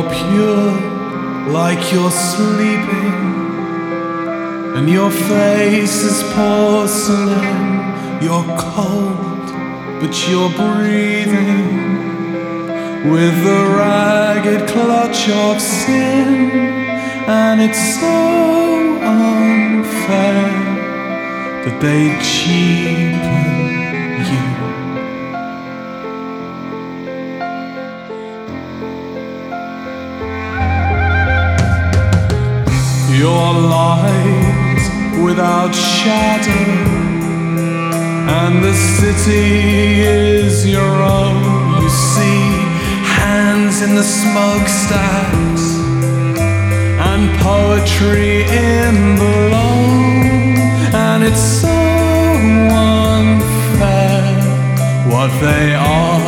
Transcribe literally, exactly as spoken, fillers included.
You're pure like you're sleeping, and your face is porcelain. You're cold, but you're breathing with the ragged clutch of sin. And it's so unfair that they cheapen you. Your light without shadow, and the city is your own. You see hands in the smokestacks and poetry in the loan. And it's so unfair what they are